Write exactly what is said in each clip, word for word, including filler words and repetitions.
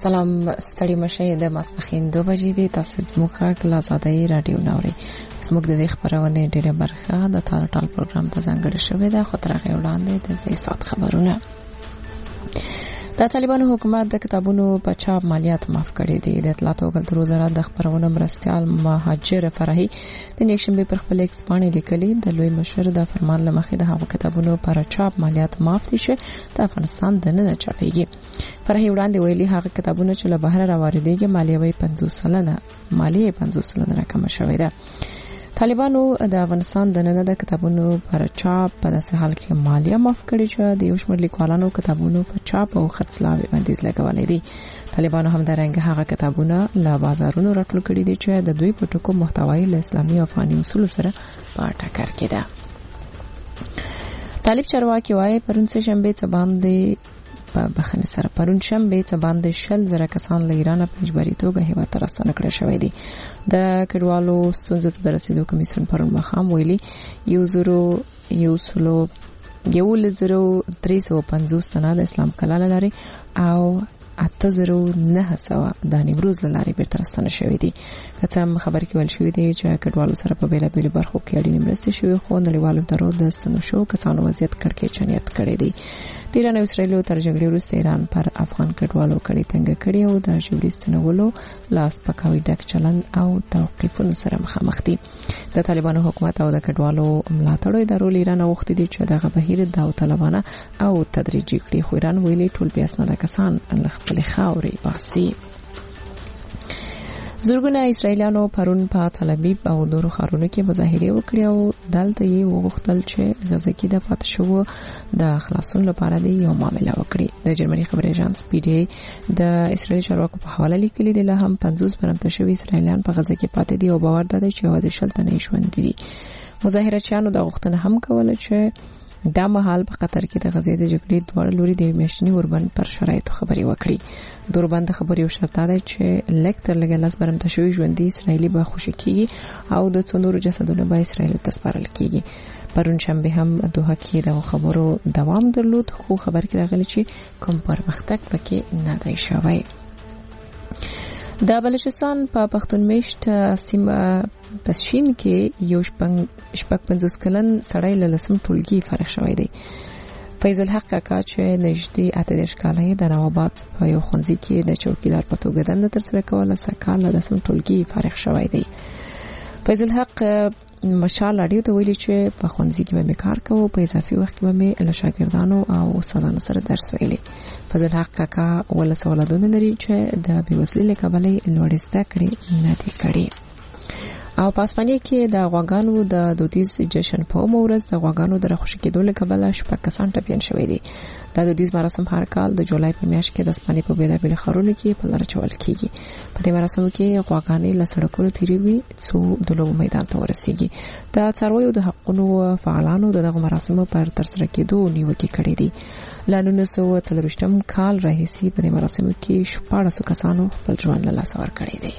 سلام ستړي مشه د ماسپخین دو بجې دي. تاسو زموږ غږ له آزادۍ رادیو نوري زموږ د دې خبرونه ډېره برخه د تال ټال پروګرام ته ځانګړې شوې ده. خو تر هغه وړاندې د دې سات خبرونه. د طالبانو حکومت د کتابونو په چاپ مالیات معاف کړي دي. د اطلاعات او کلتور وزارت د خبرونو مرستيال مهاجر فرحي د نیکشنبه پر خپل ایکس باندې لیکلي د لوی مشر د فرمان لمخې د هغو کتابونو پر چاپ مالیات معاف دي چې د افغانستان د نه چاپېږي. فرحي وړاندې ویلي هغه کتابونه چې له بهر راوړيږي مالیه پنځوس سلنه مالیه پنځوس سلنه کم شوې ده. طالبانو د افغانستان د نن د کتابونو پر چاپ په داسې حال کې مالیه معاف کړې چې د یو شمېر لیکوالانو کتابونو په چاپ او خرڅلاو باندې لګولې دي. طالبانو هم د رنګ هغه کتابونه له بازارونو راټول کړي دي چې د دوی په ټکو محتوای له اسلامي او افغاني اصول سره په ټکر کې ده. طالب چارواکي وايي پرون سه شنبه څه باندې په بخنه سره پرون شنبه څه باندې شل زره کسان له ایران په اجباري توګه هیواد ته راستنه کړل شوې دي. د کډوالو ستونزو ته رسیدو کمیسیون پرون مخام ویلي یو زرو یو سلو یو لزرو درې سوه پنځوس تنه د اسلام کلاله لري او اته زره نه سوه د نیمروز لارې بیرته راستنه شوې دي. که څه هم خبر کې ویل شوی دی چې کډوالو سره په بیلابېلو برخو کې اړینې مرستې شوې خو نړیوالو ادارو د ستنو شو کسانو وضعیت کړکېچنیت کړی دی. د ایران او اسرائیل تر جګړې وروسته ایران پر افغان کډوالو کړي تنګ کړي او د ژوري ستنولو لاس پکاوي ډک چلن او توقیفونو سره مخامخ دي. د طالبانو حکومت او د کډوالو ملاتړو ادارو ایران غوښتي دي چې دغه بهیر داوطلبانه او تدریجي کړي. خو ایران ویلي ټول بیا اسناد کسان له خپل خاوري باسي. زرګونه اسرایلیانو پرون په تل ابیب او نورو ښارونو کې مظاهره وکړې او دلته یې وغوښتل چې غزه کې د پاتې شوو د خلاصون لپاره د یو معامله وکړي. د جرمني خبري اژانس پی ډي د اسرایل چارواکو په حواله لیکلي دي له هم پنځوس برمته شوي اسرایلیان په غزه کې پاتې دي او باور ده چې یوازې شل تنه ژوند دي. مظاهرچیانو د غوښتنه هم کوله چې دا مهال په قطر کې د غزې د جګړې دوه لوري د میاشتنی اوربند پر شرایطو خبري وکړي. د اوربند خبري او شرط ده چې لیکتر لګلاس برمته شوی ژوندۍ اسرایلی به خوشی کیږي او د څونورو جسدونو به اسرایل ته سپارل کیږي. پرون شنبه هم دوه کې د خبرو دوام درلود خو خبر کې راغلی چې کوم پرمختګ پکې نه دی شوی. د بلوچستان په پښتون میشت سیمه پسشین کې یو شپږ پنځوس کلن سړی له لسم ټولګي فارغ شوی دی. فیض الحق کاکا چې نږدې اته دېرش کاله د نواباد په یو ښوونځي کې د چوکیدار په توګه دنده ترسره کوله سکه له لسم ټولګي فارغ شوی دی. فیض الحق مشال اړیو ته ویلي چې په ښوونځي کې به کار کوو په اضافي وخت کې به له شاګردانو او استادانو سره درس ویلي. فیض الحق کاکا ولس اولادونه لري چې د بېوزلۍ له کبله لوړې زده کړې نه دي کړې. او په اسپانیا کې د غواګانو د دودیز جشن په مورز د غواګانو د راخوشي کېدو له کبله شپږ کسان ټپیان شوي دي. دا دودیز مراسم هر کال د جولای په میاشت کې د اسپانیا په بیلابېلو ښارونو کې په لاره چول کېږي. په دې مراسمو کې غواګانې له سړکونو تیریږي څو د لوبو میدان ته ورسیږي. د څارویو د حقونو فعالانو دغه مراسمو پر ترسره کېدو نیوکې کړې دي. له نولس سوه څلوېښتم کال راهیسې په دې مراسمو کې شپاړسو کسانو خپل ژوند له لاسه ورکړی دی.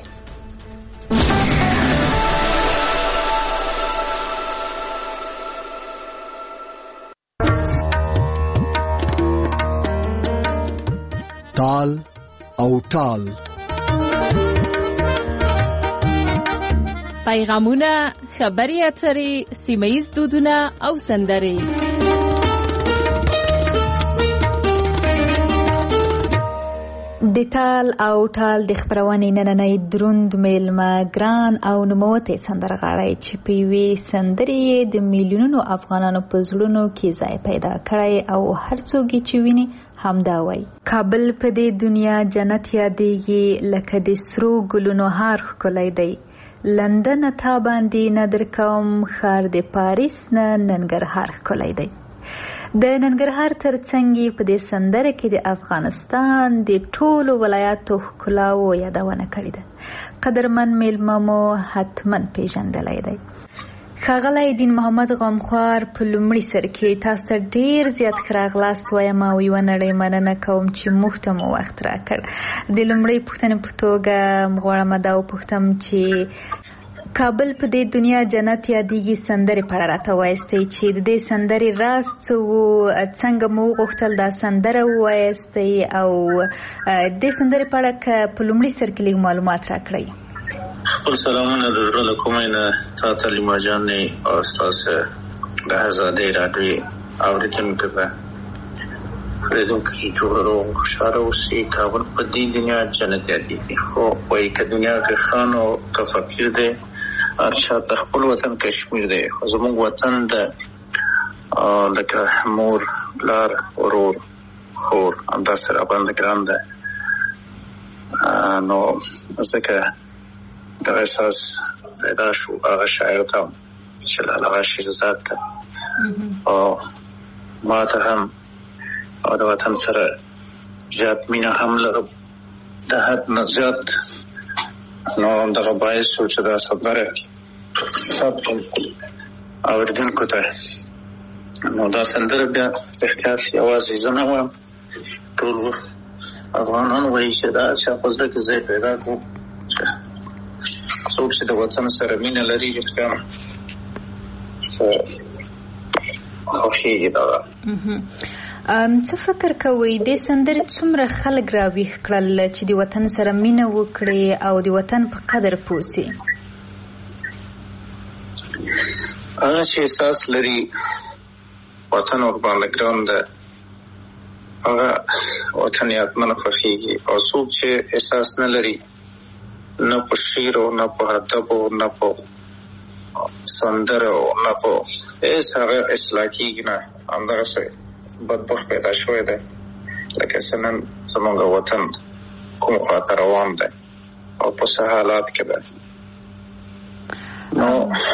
تال او ټال پیغامونه، خبري اترې، سیمه‌ییز دودونه او سندرې. د تال او ټال د خبرونې نننۍ دروند میلمه ګران او نوموتی سندرغاړی چې په یوې سندرې د میلیونونو افغانانو په زړونو کې ځای پیدا کړی او هر څوک چې ویني همدا وایي کابل په دې دنیا جنت یادېږي لکه د سرو ګلونو هار ښکلی دی. لندن تا باندې نه در کوم ښار د پاریس نه ننګرهار ښکلی دی. د ننګرهار ترڅنګ په دې سندره کې د افغانستان د ټولو ولایاتو ښکلاو یادونه کړې ده. قدرمن میلمه مو حتما پیژندلی دی. ښاغلی دین محمد غمخوار په لومړي سر کې تاسو ته ډېر زیات ښه راغلاست وایم او یوه نړۍ مننه کوم چې موږ ته مو وخت راکړ. د لومړۍ پوښتنې په توګه غواړم دا وپوښتم چې کابل په دې دنیا جنت یادېږي سندرې په اړه راته وایستئ چې د دې سندرې راز څه و، څنګه مو وغوښتل دا سندره ووایستئ او دې سندرې په اړه که په لومړي سر کې لږ معلومات راکړئ. خپل سلامونه د زړه له کومې نه تا ته لیما جانې او ستاسې د آزادۍ راډیو اورېدونکو ته اورېدونکو چې جوړ روغ خوشحاله اوسي. کابل په دې دنیا جنت یادېږي، خو وایي که دنیا کې خان او که فقیر دی، هر چا ته خپل وطن کشمیر دی. خو زموږ وطن د لکه مور، پلار، ورور، خور همداسې راباندې ګران دی. نو ځکه دغه احساس پیدا شو هغه شاعر ته چې هغه شیرزاد ته او ما ته هم او د وطن سره زیات مینه هم لرم، د حد نه زیات. نو دغه باعث شو چې دا سندره سپم اورېدونکو ته. نو دا سندره بیا احتیاط یوازې زه نه وایم، ټول افغانان وایي چې دا چا په زړه کې ځای پیدا کړو چې څوک چې د وطن سره مینه لري رښتیا خوښېږي. دغه څه فکر کوئ دې سندرې څومره خلک راویښ کړل چې د وطن سره مینه وکړي او د وطن په قدر پوه سي؟ هغه چې احساس لري وطن ورباندې ګران ده، هغه وطن یې حتماً خوښېږي. او څوک چې احساس نه لري، نه په شعر او نه په ادب او نه په سندره او نه په هېڅ هغه اصلاح کېږي نه. همدغسې بدبخت پیدا شوی دی لکه څه نن زموږ وطن کوم خواته روان دی او په څه حالات کې دی. نو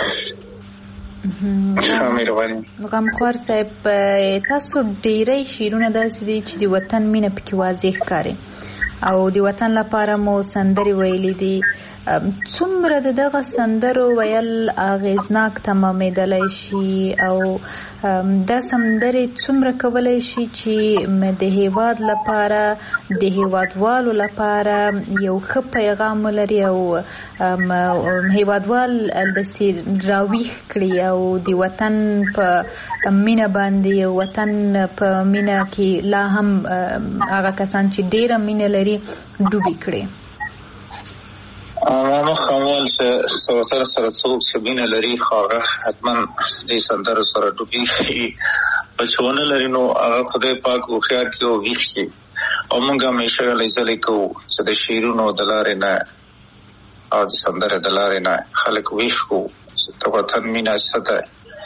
غمخوار صاحب، تاسو ډیری شعرونه داسې دي چې د وطن مینه پکې واضح ښکاري او د وطن لپاره مو سندرې ویلې دي. څومره د دغه سندرو ویل اغیزناک تمامېدلی شي او دا سندرې څومره کولی شي چې د هیواد لپاره د هیوادوالو لپاره یو ښه پیغام ولري او هیوادوال داسې راویښ کړي او د وطن په مینه باندې وطن په مینه کې لا هم هغه کسان چې ډیره مینه لري ډوبې کړي؟ ما خامول چې سره سره څوک چې مینه لري خو هغه حتما دې سندرو سره ډوبېږي، په چې ونه لري نو هغه خدای پاک هوښیار کړي او ویښ کړي. او موږ همیشه هلې ځلې کوو چې د شعرونو د لارې نه او د سندرې د لارې نه خلک ویښ کړو چې د وطن مینه څه ده.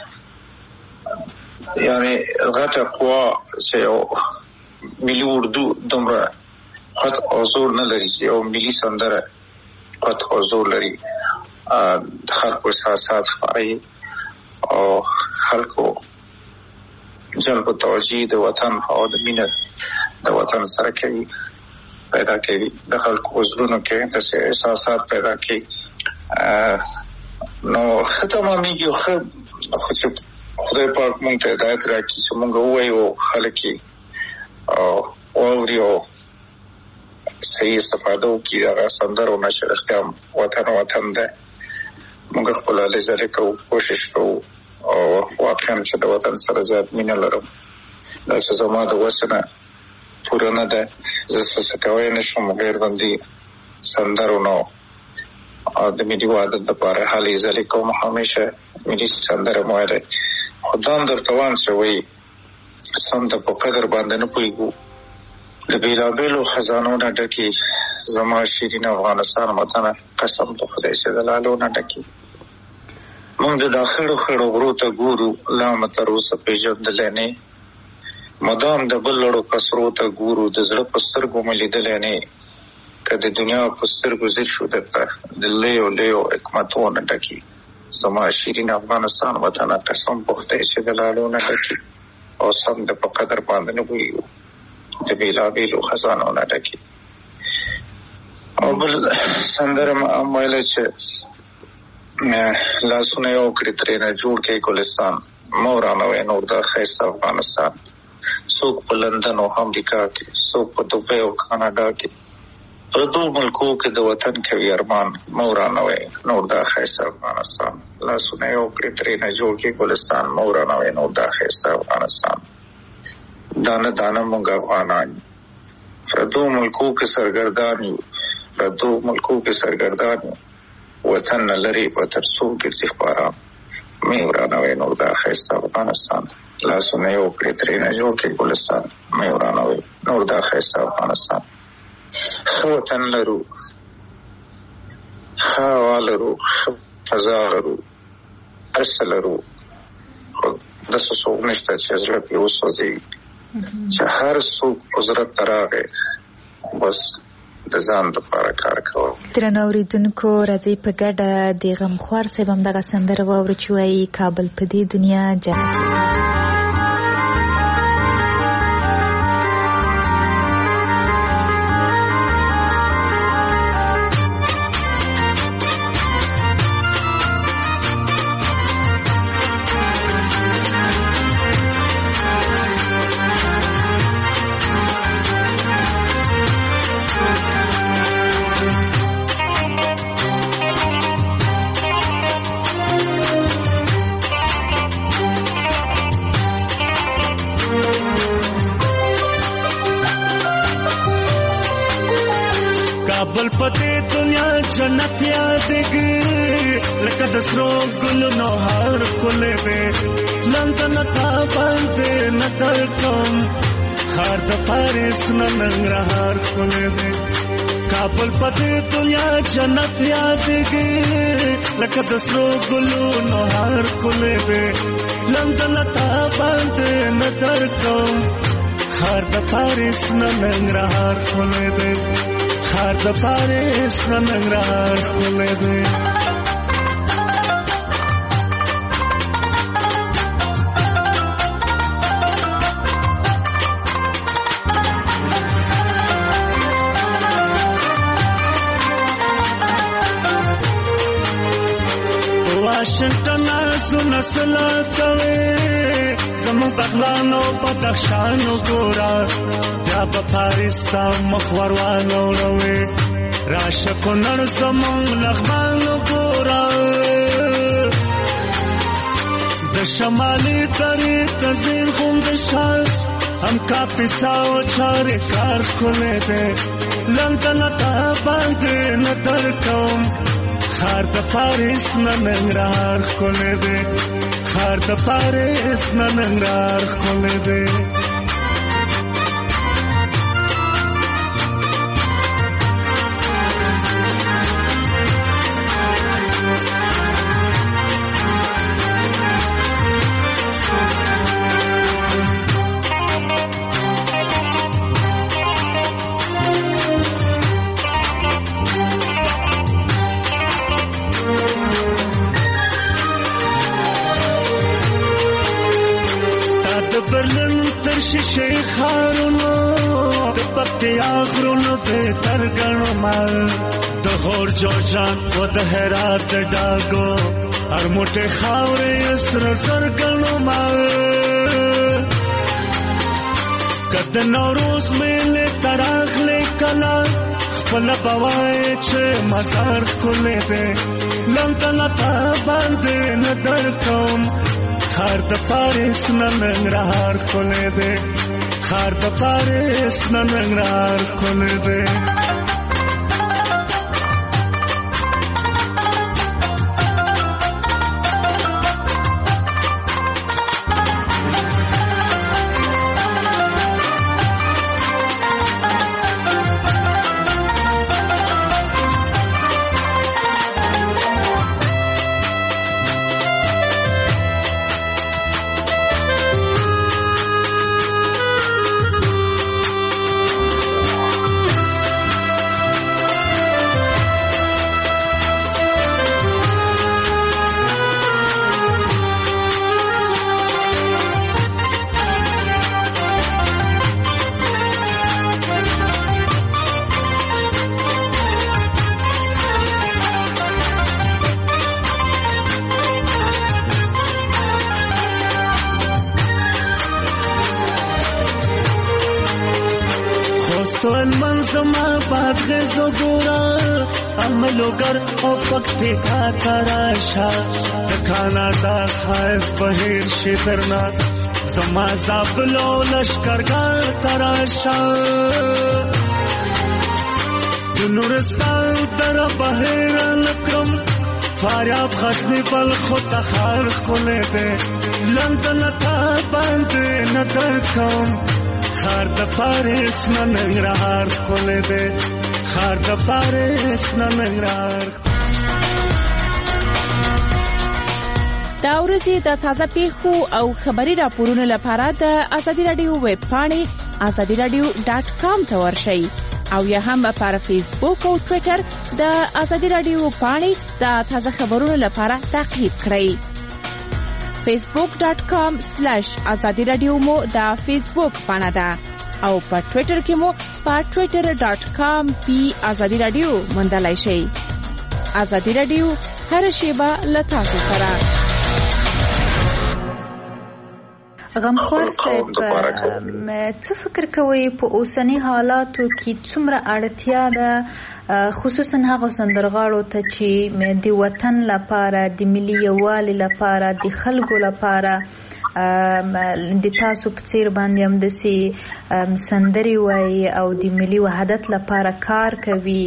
یعنې غټه قوا چې یو ملي اردو دومره خط او زور نه لري چې یو ملي سندره قط حضور لري، د خلکو احساسات ښکاري او خلکو جلب توجه د وطن او د مینه د وطن سره کوي پیدا کوي، د خلکو زړونو کې داسې احساسات پیدا کوي. نو ښه تمامېږي. خو چې خدای پاک موږ ته هدایت راکړي چې موږ ووایو خلک یې واوري او صحیح استفاده وکړي هغه سندرو نه چې رښتیا وطن وطن دی. موږ خپل هلې ځلې کوو، کوشش کوو او واقعا چې د وطن سره زیات مینه لرم. دا چې زما د وس نه پوره نه ده، زه څه کولی نه شم غیر بندي سندرو نه د ملي وحدت دپاره هلې ځلې کوم. همیشه ملي سندره مو ویلی، خو دا هم درته وایم چې وایي سم د په قدر باندې نه پوهېږو. د بېلابېلو خزانو نه ډکې زما شیرین افغانستان وطنه، قسم په خدای چې د لالو نه ډکې. موږ د دا خړو خړو غرو ته ګورو، لا مو تر اوسه پېژندلی نه. مدام د بل لړو قصرو ته ګورو، د زړه په سترګو مې لیدلی نه. که د دنیا په سترګو ځیر شو درته د لویو لویو حکمتونو ډکې زما شیرین افغانستان وطنه، قسم په خدای چې د لالو نه ډکې او سم د په قدر باندې نه پوهېږو د بېلابېلو خزانو نه ډکې. او بل سندره م هم ویله چې لاسونه یو کړي ترېنه جوړ کړي ګلستان، مه ورانوئ نور دا ښایسته افغانستان. څوک په لندن او امریکا کې، څوک په دوبۍ او کاناډا کې، په دوه ملکو کې د وطن کوي ارمان مورانوي نور دا خیسه افغانستان لاسونه یو کړی ترې نه جوړ کې ګلستان مورانوي نور دا خیسه افغانستان دانه دانه مونږ افغانان په دوه ملکو کې سرګردان یو په دوه ملکو کې سرګردان یو وطن لري په ترڅو کې ځخباران مورانوي نور دا خیسه افغانستان لاسونه یو کړی ترې نه جوړ کې ګلستان مورانوي نور دا خیسه افغانستان وطن لرو هوا لرو فضا لرو ارس لرو داسې څوک نشته چې زړه پرې وسوځي چې هر څوک قدرت ته راغی بس د ځان دپاره کار کوو. درنو اورېدونکو راځئ په ګډه د غمخوار صاحب همدغه سندره واورو چې وایي کابل په دې دنیا جنت کابل پته دنیا جنت یادګي لکه د سرو ګل نو هر کوله به لندن تا باندې نظر کوم خار د پاریس ننګرهار کوله به کابل پته دنیا جنت یادګي لکه د سرو ګل نو هر کوله به لندن تا باندې نظر کوم خار د پاریس ننګرهار کوله به خار د پاریس ننګرهار کوله دی واشنگټن زونه سلا کوي زمو بغلانو بدخشانو ګورا یا په پاریس تا مخوروانو روي راشه کونړ زمون لغمانو ګورا د شمالي درې تزین خوم د شال هم کا پیساو چاره کار کوله ده لندن تا باندې نظر کوم خار د پاریس ننګرهار کوله ده خار د پاریس ننګرهار کوله ده برلن تر شیشه خارونو د پکتیا غرونو به ترګنو مال د هور جوجان و د هرات ډاګو هر موټه خاورې سر سرګنو مال کده نوروز مېله تراغله کلا خپل بوای چې مزار کوله ده لندن ته باندې نظر کوم خار د پاریس ننګرهار کوله ده خار د پاریس ننګرهار کوله ده سوال منظما پاک زگورا عملو گر او پکتے کا تراشا کھانا دا خائز بہیر شدرنا سما زابلو لشکر کا تراشا نورستان در بہیر لکرم فاریاب غزنی بل خود خار کھولے دے لندن تا بند ندر کم خار د پاریس ننگرهار کولې دې خار د پاریس ننگرهار. دا ورځې د تازه پیښو او خبري راپورونو لپاره د ازادي رادیو ویب پاڼې ازادي رادیو ډاټ کام ته ورشئ او یا هم پر فیسبوک او ټوئیټر د ازادي رادیو پاڼې د تازه خبرونو لپاره تعقیب کړئ. facebook dot com slash azadi radio مو دا فیسبوک پاڼه ده او په ټوئیټر کې مو په twitter dot com پی azadi radio موندلای شئ. ازادي رادیو هر شیبه له تاسو سره. غمخوار صاحب څه فکر کوي په اوسنی حالاتو کې څومره اړتیا ده خصوصا هغه سندرغاړو ته چې د وطن لپاره د ملي یووالي لپاره د خلکو لپاره د تاسو په څیر باندې هم داسې سندرې وایي او د ملي وحدت لپاره کار کوي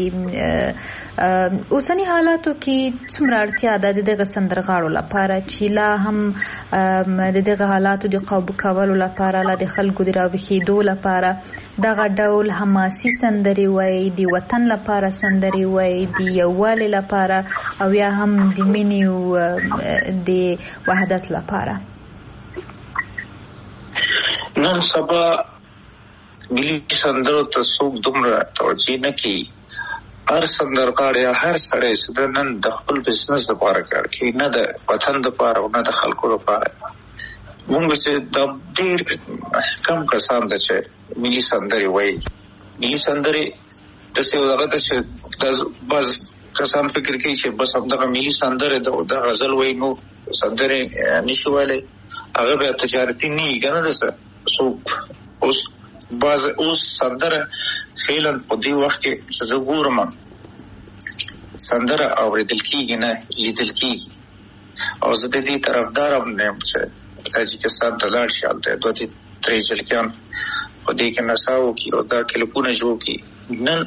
اوسنی حالاتو کې څومره اړتیا ده د دغه سندرغاړو لپاره چې لا هم د دغه حالاتو د قابو کولو لپاره لا د خلکو د راویښېدو لپاره دغه ډول حماسي سندرې وایي د وطن لپاره سندرې وایي د یووالي لپاره او یا هم د مینې او د وحدت لپاره. نن سبا ملي سندرو ته څوک دومره توجه نه کوي. هر سندرغاړی یا هر سړی چې د نن د خپل بزنس لپاره کار کوي نه د وطن لپاره او نه د خلکو لپاره. موږ چې د ډېر کم کسان ده چې ملي سندرې وایي. ملي سندرې داسې یو دغه ده چې بعض کسان فکر کوي چې بس همدغه ملي سندرې د غزل وایي نور سندرې نشي ویلی هغه بیا تجارتي نه وي که نه ده څه څوک اوس بعض اوس سندره فعلا په دې وخت کې چې زه ګورم سندره اورېدل کېږي نه لیدل کېږي او زه د دې طرفدار هم نه یم چې تاجکستان ته لاړ شي هلته دوه درې جلکیان په دې کې نڅا وکړي او دا کلیپونه جوړ کړي. نن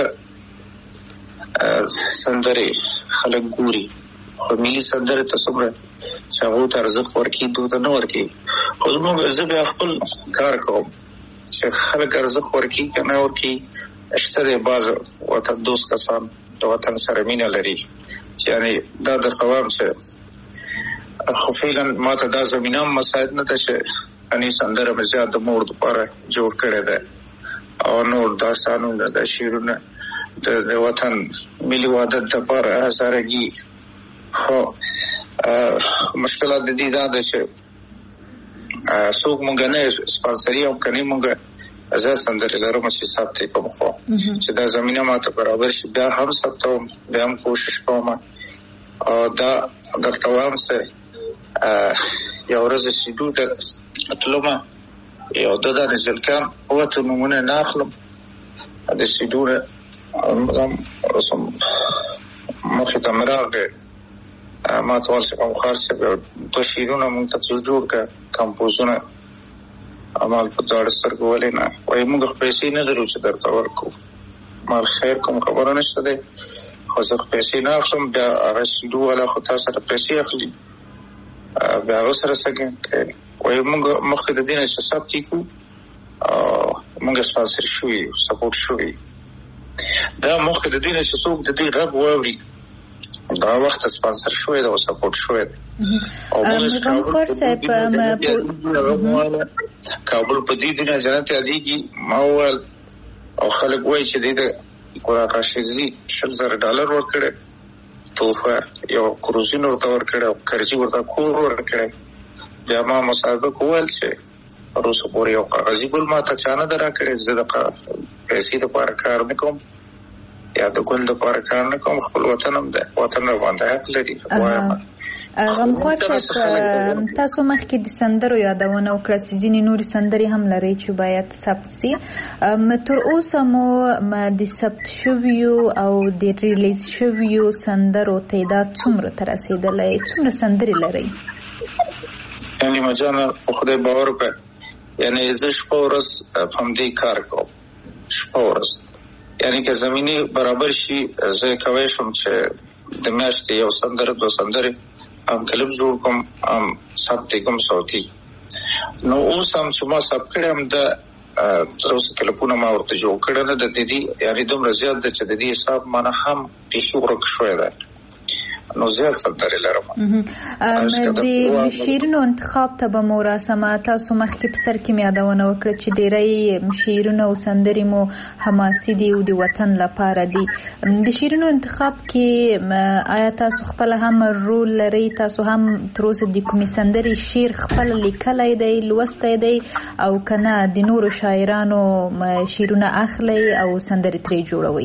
هماغه سندرې خلک ګوري خو ملي سندرې ته څومره چې هغو ته ارزښت ورکړي دوی ته نه ورکړي. خو زموږ زه بیا خپل کار کوم چې خلک ارزښت ورکړي که نه ورکړي. شته دی بعض وطن دوست کسان د وطن سره مینه لري چې یعنې دا د قوام چې خو فعلا ما ته دا زمینه هم مساعد نه ده چې یعنې سندره مې زیات د مور دپاره جوړ کړې ده او نور داستانونه د شعرونه د وطن ملي وحدت دپاره هزارګي. خو مشکلات د دې دا ده چې څوک مونږ نه سپانسري او که نه مونږ زه سندرې لرم چې ثبت یې کوم خو چې دا زمینه ماته برابر شي بیا هم ثبتوم بیا هم کوشش کوم. او دا درته وایم چې یو ورځ سیډو ته تلم یو دوه دانې جلکیان اوته نومونه نه اخلم د سیډو نه مخې ته مې راغی ما ته ویل چې غمخوار صاحب دوه شعرونه مونږ ته جوړ کړه کمپوزونه امال په دواړو سترګو ولې نه وایي مونږ خو پیسې نه لرو چې درته ورکړو. مال خیر کوم خبره نشته دی خو زه خو پیسې نه اخلم بیا هغه سیډو والا خو تا سره پیسې اخلي بیا هغه سره څنګه کوي. وایي مونږ مخکې د دې نه چې ثبت یې کړو او مونږ سپانسر شوي یو سپورټ شوي دا مخکې د دې نه چې څوک د دې غږ واوري دا وخت سپانسر شوی دا او سپورټ شوی او غمخوار صاحب کابل په دې دنیا جنت یادېږي ما وویل او خلک وایي چې دې ته قرآن کاشغزي شل زره ډالر ورکړی تحفه یو کروزین ورته ورکړی او کرزي ورته کور ورکړی. بیا ما مصاحبه وویل چې روسو پورې یو کاغذي ګل ما ته چا نه ده راکړی زه د پیسې دپاره کار نه کوم یا د ګل دپاره کار نه کوم خپل وطن هم ده وطن راباندې حق لري وایم غمخوار صاحب تاسو مخکې د سندرو یادونه وکړه چې ځینې نورې سندرې هم لري چې باید ثبت سي. تر اوسه مو د ثبت شویو او د ریلیز شویو سندرو تعداد څومره ته رسېدلی؟ څومره سندرې لري؟ یعنې مجانه په خدای باور وکړه، یعنې زه شپه ورځ په همدې کار کوم، شپه ورځ. یعنې که زمینې برابر شي زه کولی شم چې د میاشتې یو سندره دوه سندرې هم کلب جوړ کوم، هم ثبت کوم صوتي. نو اوس هم چې ما ثبت کړی هم د تر اوسه کلپونه ما ورته جوړ کړی نه، د دې یعنې دومره زیات ده چې د دې حساب مانه هم بیخي ورک شوی ده. نو زیات سندرې لرم. د شعرونو انتخاب ته به مو راسمه. تاسو مخکې په سر کې مې یادونه وکړه چې ډېری شعرونه او سندرې مو حماسي دي او د وطن لپاره دي. د شعرونو انتخاب کې آیا تاسو خپله هم رول لرئ؟ تاسو هم تر اوسه د کومې سندرې شعر خپله لیکلی دی، لوستی دی، او که نه د نورو شاعرانو شعرونه اخلئ او سندرې ترې جوړوئ؟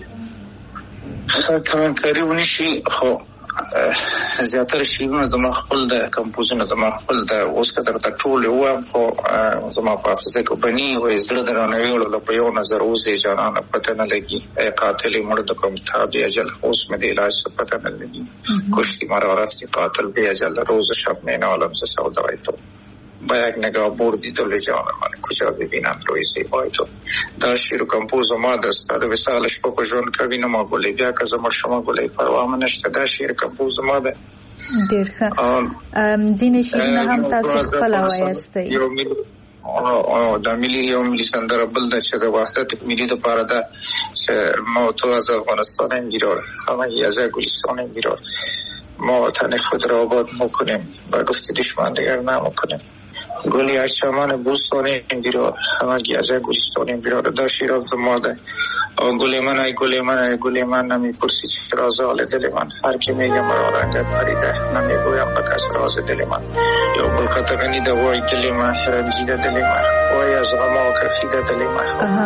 کمنکاري ونشي، خو زیاتره شعرونه زما خپل د کمپوزونه زما خپل د اوس که درته ټول ووایم خو زما په حافظه کې بني وایي زړه درانه ویړله په یو نظر اوسې جانانه پته نه لګي، ای قاتل مړ د کوم تاب اجل اوس مې د علاج څه پته نه لګي، کشتی مرا رفتی قاتل بی اجل روز شب مین عالم ز سودای تو با یک نگاه بردی دل جان من کجا ببینم روی زیبای تو. دا شعر و کمپوز ما دست د وصال شپه په ژوند کوي نه ما ګلې بیا که زما شما ګلې پروا مې نشته. دا شعر کمپوز ما ده. ډېر ښه. ځینې شعرونه هم تاسو خپله وایستئ؟ او دا ملي یو ملي سندره بل ده چې د وحدت ملي دپاره ده چې ما و تو از افغانستان بیرار همگی از گلستان بیرار ما وطن خود را آباد میکنیم و گفت دشمن دیگر نمیکنیم گلی از چمن بوستان بیرار همگی از گلستان بیرار. دا شعر از ما ده. گل من ای گل من ای گل من نمیپرسی چرا زال دل من، هر کی میگه مرا رنگت پریده نمیگویم به کس راز دل من. یا گل قطغنی ده وای دل من رنجیده دل من وای از غما کفیده دل من.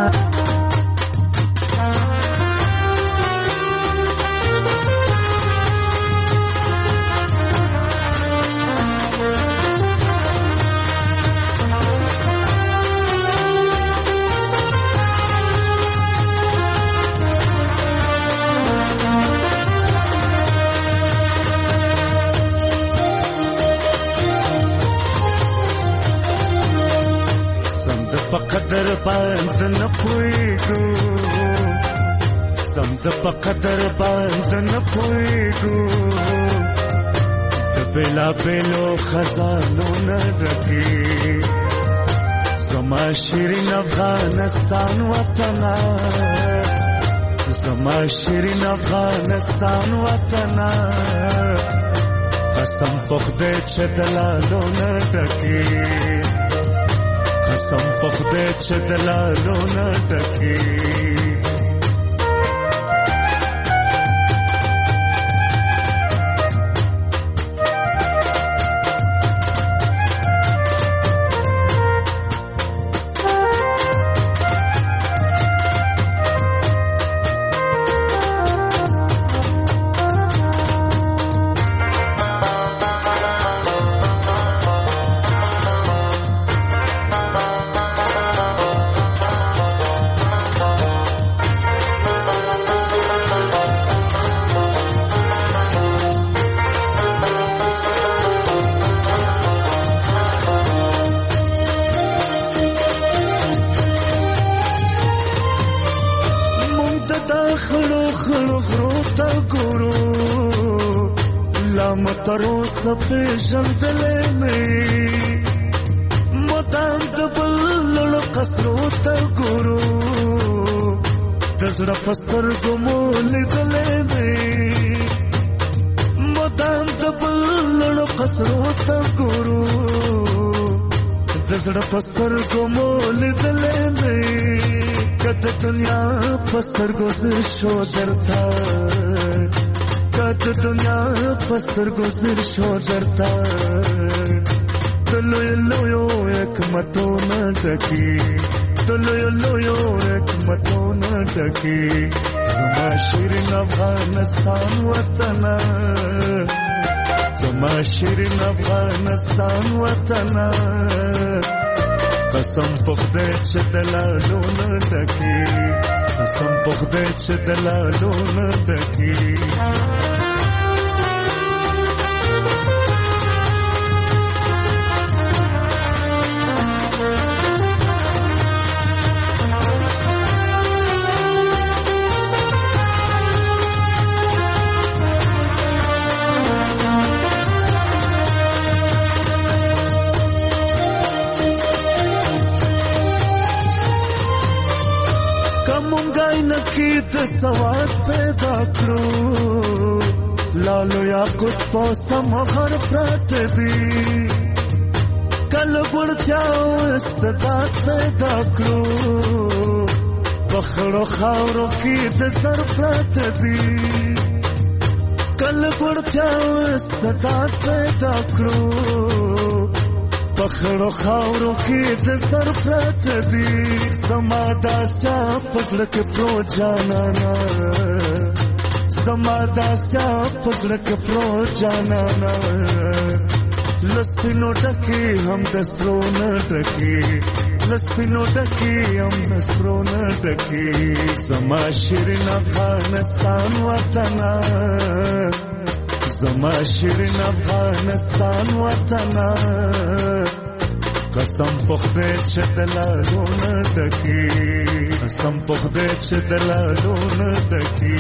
قدر باند نه پويګو سم د په قدر باند نه پويګو د بلا بلو خزانو نه دکی زما شیرین افغانستان وطن زما شیرین افغانستان وطن قسم په خدای چې دلالو نه دکی قسم په خدای چې دلالو نه ډکي په ژوندلې مې مدام د بل قصرو ته ګورو د زړه په سترګو مو لیدلې مې مدام د بل قصرو ته ګورو د زړه په سترګو مو لیدلې مې کته دنیا په سترګو زه شو درته د دنیا پستر گذر شو درتا دلو لویو حکمتو نه ډکی دلو لویو حکمتو نه ډکی زما شیرین افغانستان وطن زما شیرین افغانستان وطنه قسم په خدای چې دلالو نه ډکي قسم په خدای چې دلالو نه ډکي نکی د سواد پیدا کړو لالو یا قط په سمغر پرات دی کله ګړتیا استعداد پیدا کړو بخړو خاورو کې د سر پرات دی کله ګړتیا استعداد پیدا کړو بخړو خاورو کې د سر پرات دی زما داسیا پزړه کې پرو جانانا زما داسیا پزړه کې پرو جانانا لسپینو ټکی هم د سرو نه ټکی لسپینو ټکی هم د سرو نه ټکی زما شیرین افغانستان وطنه زما شیرین افغانستان وطنه قسم په خدای چې دلالو نه ډکي قسم په خدای چې دلالو نه ډکي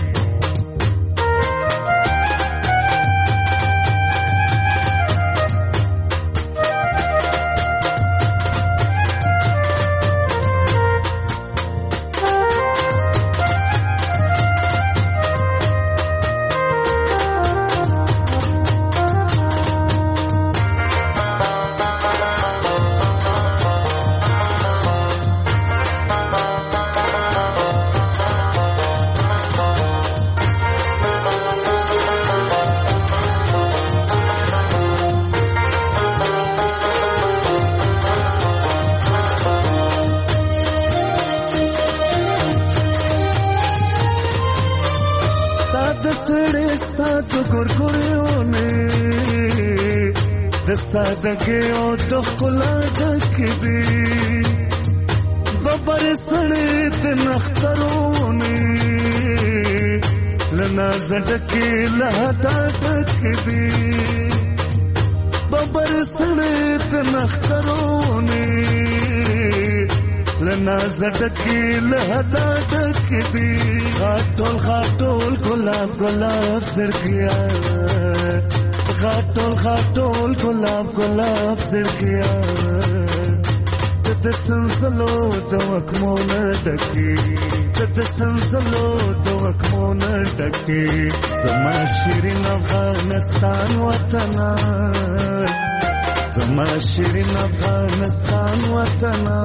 سادګي او د خلا ډک دي ببر سړې د نخترونه لنا زړکې له تا ډک دي ببر سړې د نخترونه لنا زړکې له تا ډک دي خاطول خاطول ګلاب ګلاب زړګیا خاطول خاطول گلاب گلاب زرگیا د سنسلو د وکمو نه ډکی د سنسلو د وکمو نه ډکی زما شیرین افغانستان وطنه زما شیرین افغانستان وطنه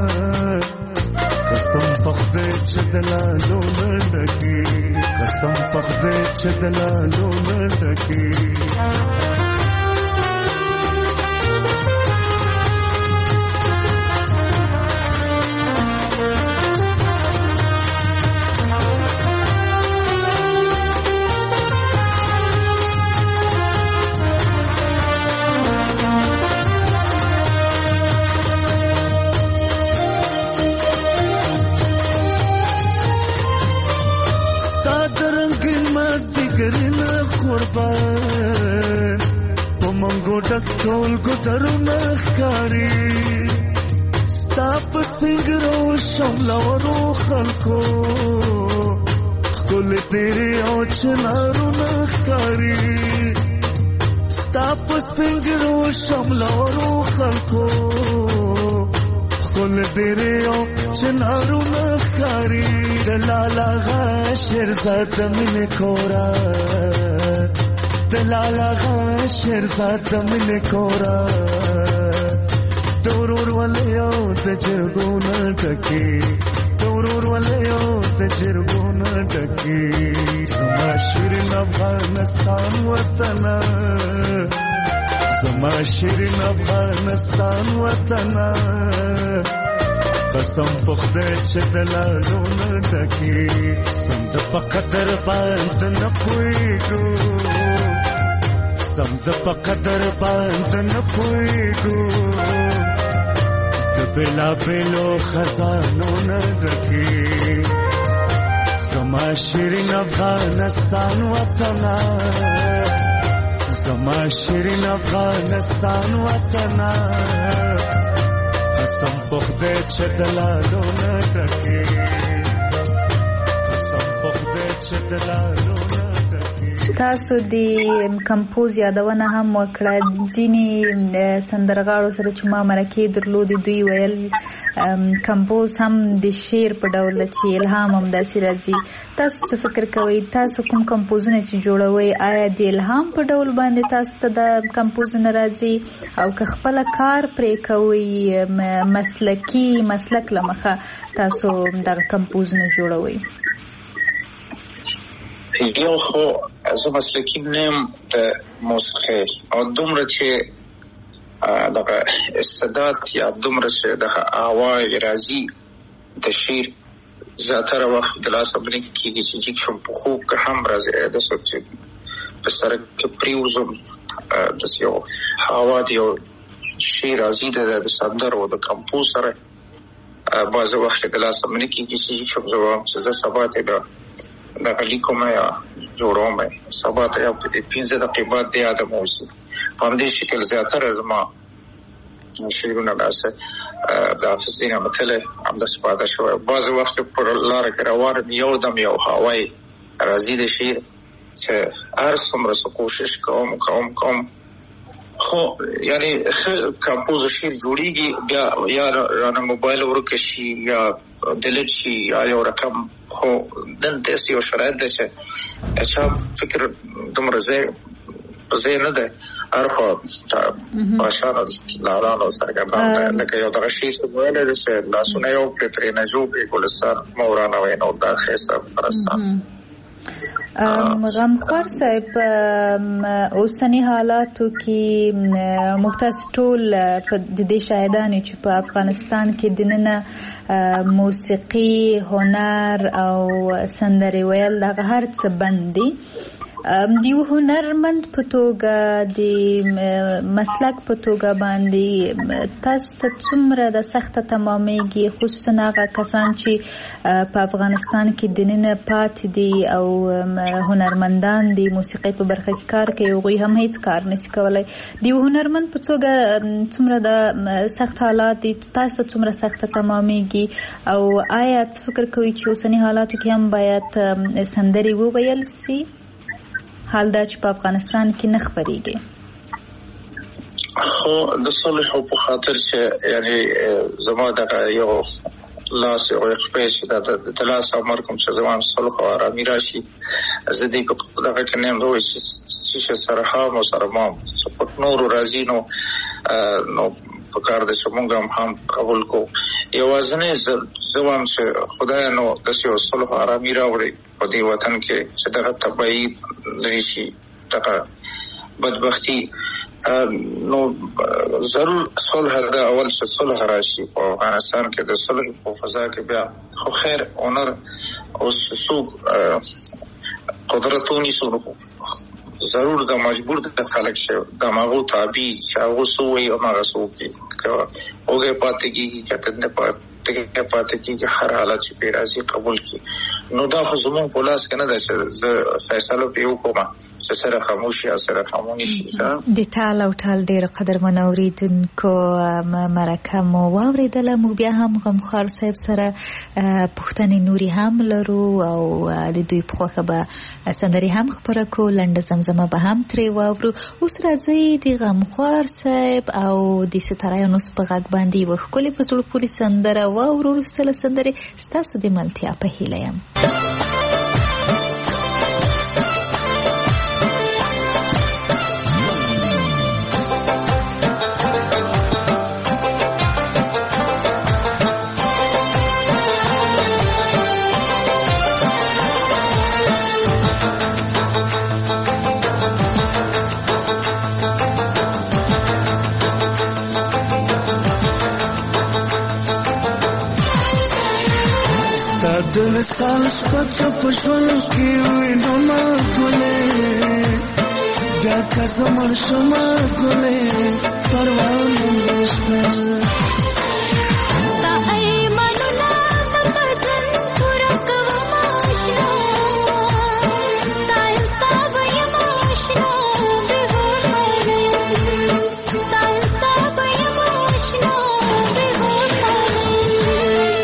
قسم په خدای چې دلالو نه ډکی قسم په خدای چې دلالو نه ډکی قربان په منګو ډک ټول ګټرونه ښکاري ستا په سپینګرو شملورو خلکو ښکلې تیرې او چنارونه ښکاري ستا په سپینګرو شملورو خلکو ښکلې تیرې او چنارونه ښکاري د لالا غا شیرزاد مینې کورا دلالا غا شیرزاد مینې کورا دورور ولیو د جرګونه ټکی دورور ولیو د جرګونه ټکی زما شیرین افغانستان وطنه زما شیرین افغانستان وطنه قسم په خدای چې دلالو نه ډکی سم د په قدر باندې نه پوهېږو سمز په قدر باندې نه پوهېږو د بېلابېلو خزانو نه ډکې زما شیرین افغانستان وطنه زما شیرین افغانستان وطنه قسم په خدای چې د لالو نه ډکې قسم په خدای چې د لالو نه تاسو د کمپوز یادونه هم وکړه ځینې سندرغاړو سره چې ما مرکې درلودې دوی ویل کمپوز هم د شعر په ډول چې الهام هم داسې راځي تاسو څه فکر کوئ تاسو کوم کمپوزونه چې جوړوئ آیا د الهام په ډول باندې تاسو ته د کمپوزونه راځي او که خپل کار پرې کوئ مسلکي مسلک لمخه تاسو دغه کمپوزونه جوړوئ یو خو زه مسلکي نیم د موسیقۍ او دومره چې دغه استعداد یا دومره چې دغه آواز راځي د شعر زیاتره وخت د لاسه بلنګ کېږي چې جګ شم په خوب که هم راځي د څوک چې په سره کې پریوزم داسې یو هوا د یو شعر راځي د سندرو د کمپوز سره بعضې وخت د لاسه بلنګ کېږي چې جګ شم زه وایم چې زه سبا ته به دغه لیکم یا جوړوم سبا ته یو پنځه دقیقې بعد د یاده مو وشي په همدې شکل زیاتره زما شعرونه داسې د حافظ دین متله همداسې پاته شوی بعضې وخت پر لاره کې روان یم یو دم یو هوای راځي د شعر چې هر څومره څه کوشش کوم کوم کوم خو یعنی کمپوز شعر جوړیږي بیا یا رانه موبایل ورکه شي یا ډیلیټ شي یا یو رقم خو دلته یو شرایط ده چې چا فکر دومره ځای ځای نه ده هر خوا باشانو لارانو سرګردان ده لکه یو دغه شي چې ویلی ده چې لاسونه یو پرې ترې نه جوړ ګلستان مورانه وی نو دا ښایسته پرستان غمخوار صاحب اوسنی حالاتو کې موږ تاسو ټول په دې شاهدان چې په افغانستان کې دننه موسیقي هنر او سندري ویل دغه هر څه بندي دیو هنرمند په توګه د مسلک په توګه باندې تاسو ته څومره د سخته تمامېږي خصوصا هغه کسان چې په افغانستان کې دننه پاتې دي او هنرمندان د موسیقۍ په برخه کې کار کوي هغوی هم هیڅ کار نشي کولی دیو هنرمند په توګه څومره د سخت حالات دي تاسو ته څومره سخته تمامېږي او آیا فکر کوئ چې اوسني حالاتو کې هم باید سندرې وویل سي حال دا چې په افغانستان کې نه خبرېږي خو د صلح په خاطر چې یعنی زما دغه یو لاس یو خپې چې د لاس امر کوم چې زما صلح او آرامي راشي زه دې په دغه کې نه وای چې سره هم سره ما په نور راځي نو نو په کار د شمونګ هم قبول کو یوازنه زوام چې خدای نو د یو صلح او آرامي راوړي په دې وطن کې چې دغه تبعید لري شي دغه بدبختی نو ضرور صلح دا اول چې صلح راشي په افغانستان کې د صلح په فضا کې بیا خو خیر اونر او سوق قدرتونی سره ضرور دا مجبور د خلک شه د ماغو تابع شاو سوې او ماغه سوې اوګه پاتې کیږي کته نه پاتې پاتې کیږي هر حالت چې پیرازي قبول کی نو دا خو زموږ په لاس کې نه ده چې فیصله پیو کومه چې سره خاموشي سره خاموشي د تال او ټال ډېر قدرمن اوریدونکو مرکه مو واوریدله موږ بیا هم غمخوار صاحب سره پوښتنې نوري هم لرو او د دوی په خوښه به سندري هم خبره کو لنډه زمزمه به هم ترې واورو اوس راځي د غمخوار صاحب او د ستارایانو په غږ باندې یوه ښکلې په زړه پورې سندره واورو وروسته له سندرې ستاسو د ملتیا په هیله یم دل سال شپت پښون کې وینم ګلې بیا کزمر شما گله پروان نشتا تا ایمانونا مبدن پورا کوم آشنا تا انصاب یم آشنا بیغور مانیم تا انصاب یم آشنا بیغور مانیم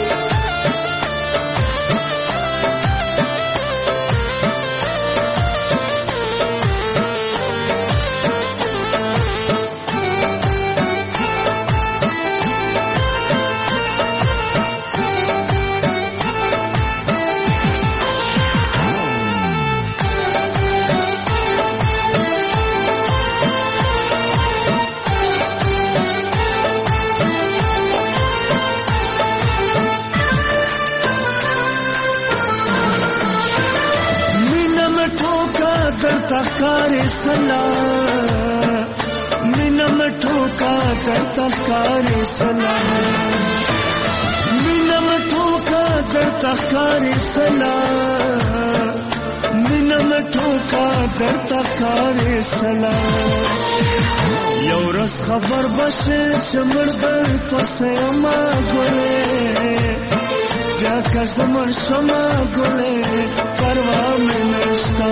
तकारी सला मीना में ठोका कर तकारी सला मीना में ठोका कर तकारी सला मीना में ठोका कर तकारी सला यौरस खबर बशे चमरदर पसयमा गोले क्या कसमर शमा गोले परवा में नस्ता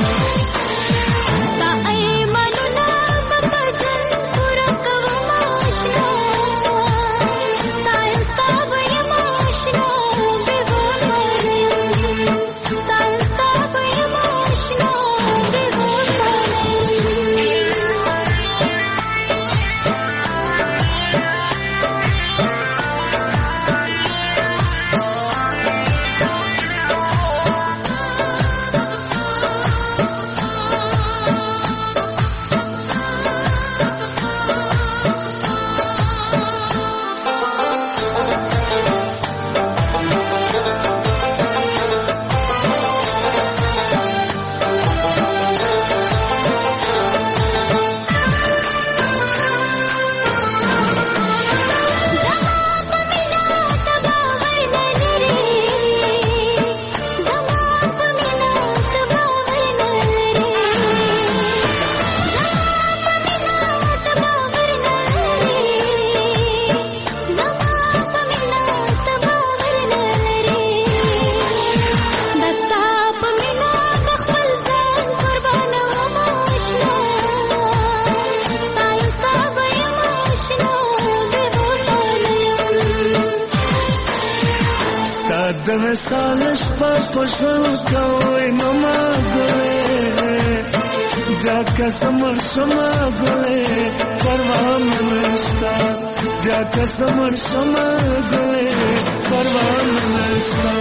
Deve sales pas pošvans kao i mama gole da kasamar shama gole parva mein nashta da kasamar shama gole parva mein nashta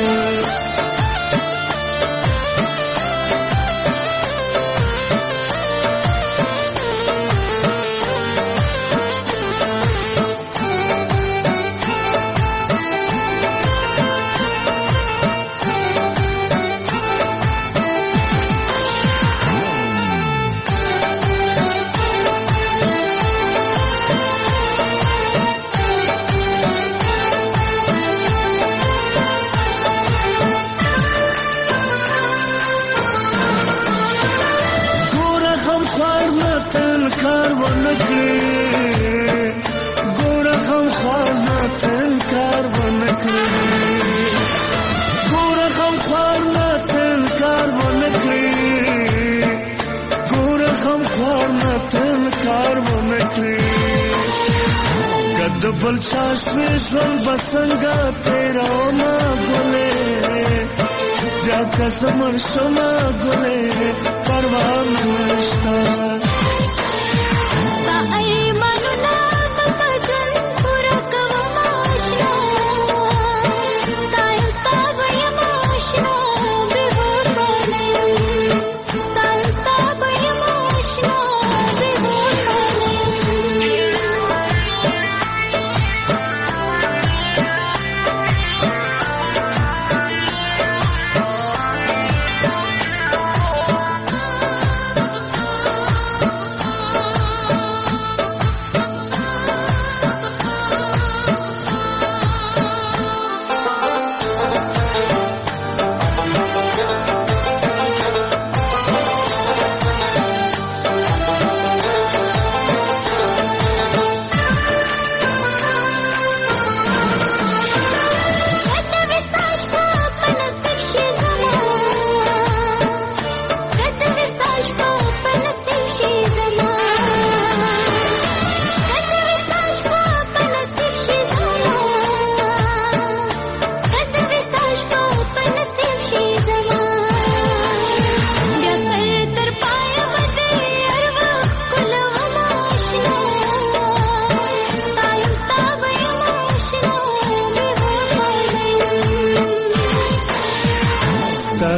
کار ونکړي ګوره هم خوانا تل کار ونکړي ګوره هم خوانا تل کار ونکړي ګوره هم خوانا تل کار ونکړي کد بل چاشوي ژوند بسنګا تیرا ما ګلې بیا کسمر شما ګلې پروا نشتا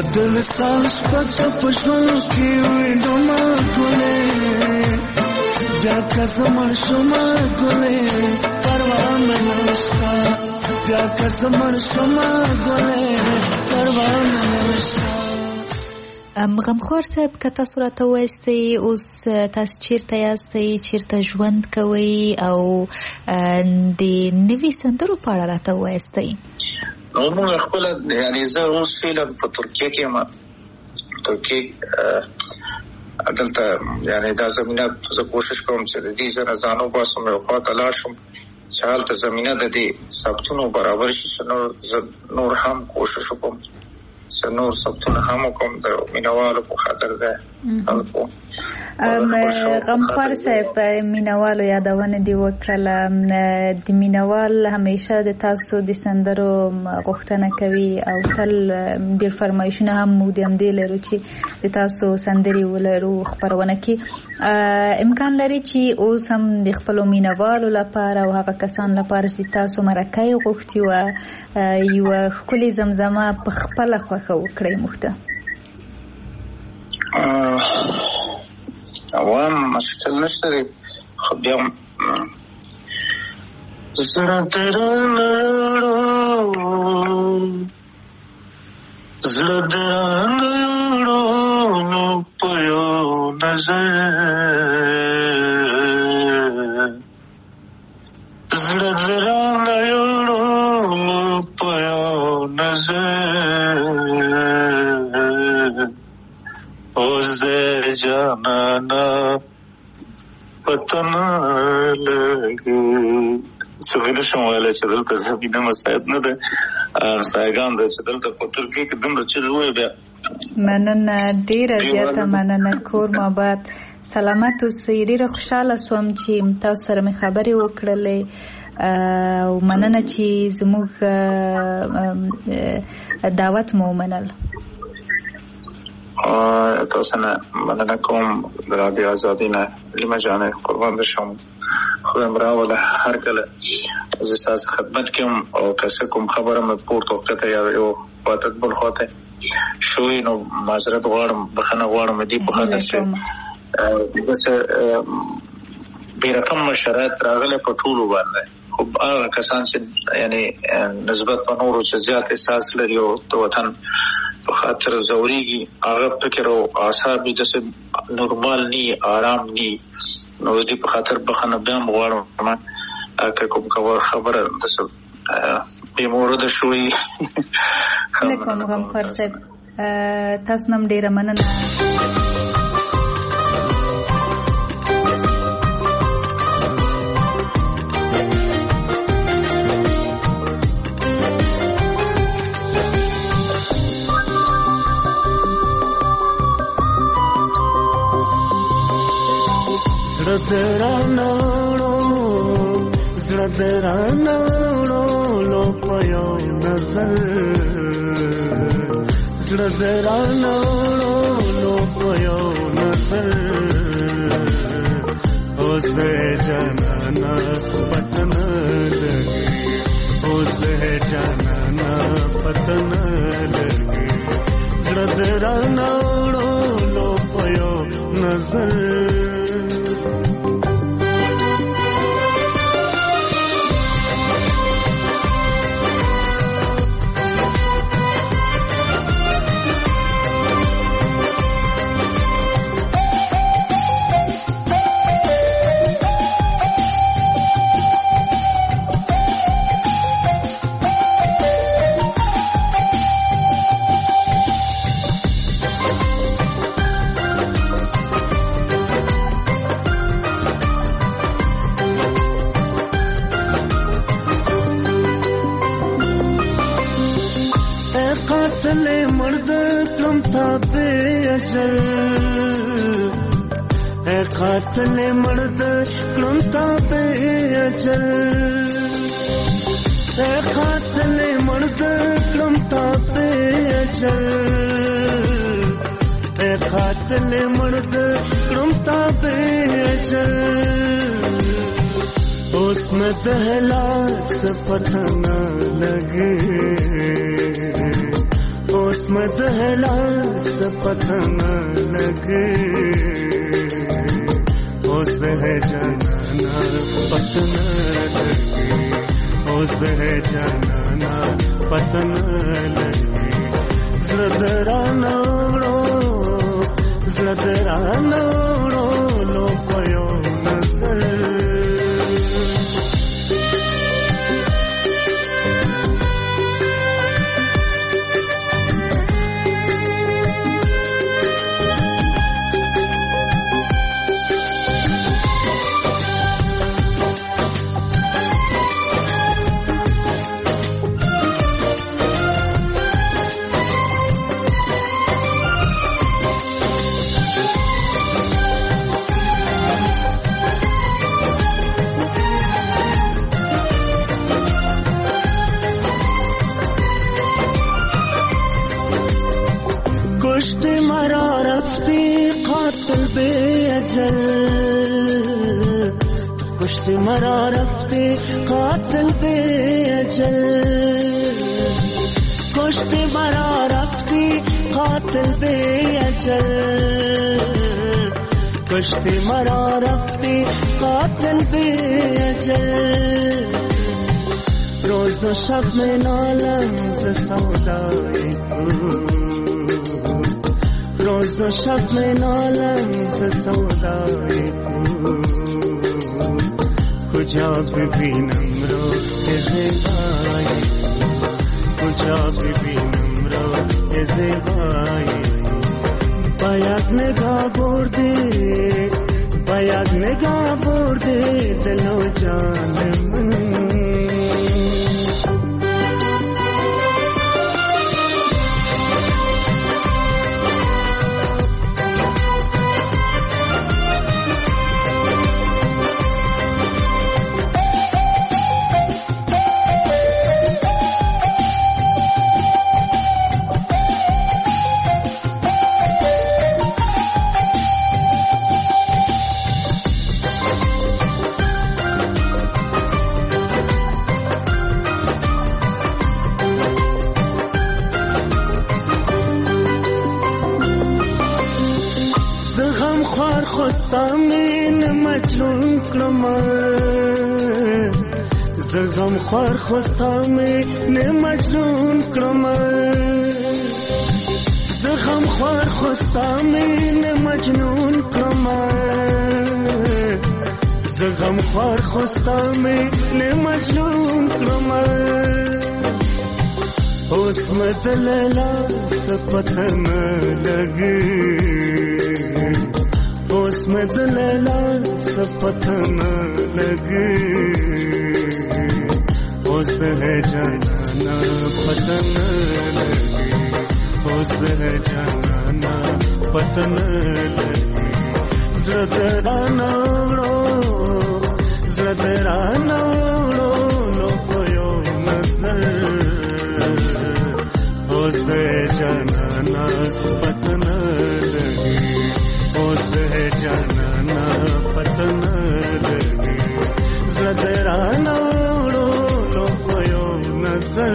دل ساس پچ پښونس کې وینم ګلې بیا کزمر شما ګلې پروا مې نشتا بیا کزمر شما ګلې پروا مې نشتا. غمخوار صاحب که تاسو راته وایستئ اوس تاسو چیرته یاستئ چیرته ژوند کوئ او د نوي سندرو په اړه راته وایستئ؟ نو موږ خپل یعنی زه اوس فعلا په ترکیه کې یم. ترکیه دلته یعنی دا زمینه زه کوشش کوم چې د دې ځای ځانو باسم او خواته لاړ شم چې هلته زمینه د دې ثبتونو برابر شي چې نور هم کوشش وکړم چې نور ثبتونه هم وکړم د مینوالو په خاطر ده. غمخوار صاحب مینوالو یادونه دی وکړله. د مینوال همیشه د تاسو د سندرو غوښتنه کوي او تل ډېر فرمایشونه هم موږ د همدې لرو چې د تاسو سندرې ولرو خپرونه کې. امکان لري چې اوس هم د خپلو مینوالو لپاره او هغه کسان لپاره چې تاسو مرکه یې غوښتي وه یوه ښکلې زمزمه په خپله خوښه وکړئ موږ ته؟ عوام مشکل نشته دی خو بیا زړه درانه زړه درانه یوړو په یو نظر زړه درانه یوړو په یو نظر اوس د جانانا پتن لګي څنګه شم ویل چې دلته زمینه مساعد نه ده سایګان ده چې دلته په ترکیه کې دومره چې وای بیا مننه ډیره زیاته مننه کور ماباد سلامت اوسئ. ډیره خوشحاله سوم چې تاسو سره مې خبرې وکړلې او مننه چې زموږ دعوت مو ومنل. تاسو نه مننه کوم د رادیو آزادي نه لیمه جانه قربان بشم. خدای مراوله هر کله زه تاسو خدمت کوم او که څه کوم خبره مې پورته وکړه یا یو وخت بل خواته شوی نو معذرت غواړم بخنه غواړم دې په خاطر چې بس به رقم شرایط راغله په ټولو باندې خو هغه کسان چې یعنی نسبت په نورو چې زیات احساس لري او د وطن په خاطر زوريږي هغه فکر او اعصاب دې څه نورمال ني آرام ني نو دې په خاطر بخنه بهم غواړم که کوم خبره د څه به مورد شوي کوم غمخوار صاحب تاسو نم ډیره مننه. زړه زړه درانه لو پيو نظر زړه درانه لو پيو نظر اوس به جانانا پتن لګي اوس به جانانا پتن لګي زړه درانه لو پيو نظر قاتل مرد کلمتا پہ اچل اے قاتل مرد کلمتا پہ اچل اے قاتل مرد کلمتا پہ اچل اس میں دہلا سے پتہ نہ لگے उसमें जहला से पता न लगे उस है जाना पता न लगे उस है जाना पता न लगे ज़दरा नोड़ो ज़दरा नोड़ो लो पयो नजर कुश्ती मरा रफ्ती कातिल बेअजल कुश्ती मरा रफ्ती कातिल बेअजल कुश्ती मरा रफ्ती कातिल बेअजल कुश्ती मरा रफ्ती कातिल बेअजल रोज़ शब में नालम से सौदाई रोज़ शब में नालम से सौदाई कुजा भी नम्रो ज़ेबाई कुजा भी नम्रो ज़ेबाई बायाग निगाह बोर दे बायाग निगाह बोर दे दिलो जान मन خستامین مجنون کرما زغم خور خستامین مجنون کرما زغم خور خستامین مجنون کرما زغم خور خستامین مجنون کرما اس مدللا سپتن لگی उसमें दलैला सब पता न लगे उस है जाना पता न लगे उस है जाना पता न लगे ज़दरा नोड़ो ज़दरा नोड़ो लो पयो नजर उस है जाना पता न लगे उस है जाना पता न लगे ज़दरा नोड़ो लो पयो नजर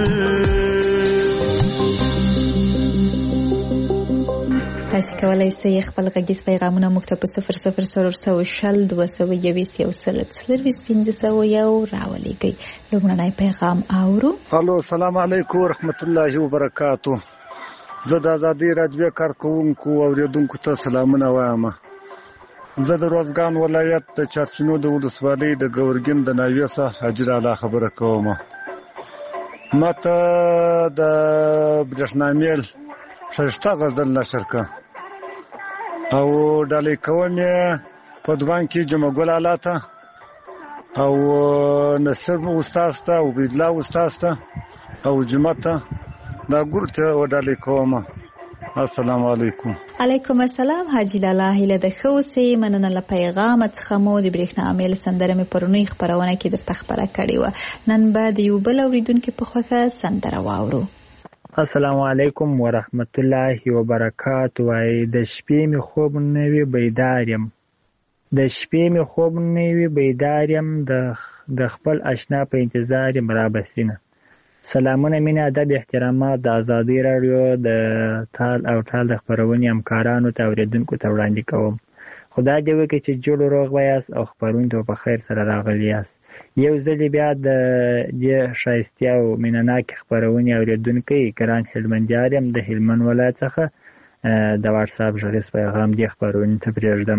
تاسو کولای شئ خپل غږیز پیغامونه موږ ته په صفر صفر صفر سو شل دوه سوه یویشت یو سل څلرویشت پنځه سوه یو راولېږئ. لومړنی پیغام اورو. الو السلام علیکم ورحمت الله وبرکاتو. زه د ازادي راډیو کارکونکو او اوریدونکو ته سلامونه وایم. زه د روزګان ولایت د چارچینو د ولسوالۍ د ګورګین د ناوې څخه حاجر اعلی خبره کوم. ماته د برېښنامیل ښایسته غزل نشر کړه او ډالۍ کوم یې په دوان کې جمعه ګل اعلی ته او نصر استاد ته او عبیدالله استاد ته او جمعه ته دا ګور ته ډالۍ کوم. السلام علیکم. علیکم السلام حاجی لالا. هیله ده ښه اوسئ. مننه له پیغامه څخه مو د برېښنامیل سندره مې پرونی خپرونه کې درته خپره کړې وه. نن به د یو بل اورېدونکي په خوښه سندره واورو. السلام علیکم ورحمت الله وبرکاتو. وای د شپې مې خوب نه وي بیدار یم د شپې مې خوب نه وي بیدار یم د د خپل آشنا په انتظار یم را بسینه سلامونه مینه ادب احترامات د ازادي راډیو د تال او ټال د خپرونې همکارانو ته اوریدونکو ته وړاندې کوم. خدای دې وکړي چې جوړ روغ وایاست او خپرونې په خیر سره راغلي یاست. یو ځل بیا د دې ښایستې او مینهناکې خپرونې اوریدونکی ګران هلمندیار یم د هلمند ولایت څخه د واټساپ غږیز پیغام دې خپرونې ته پرېږدم.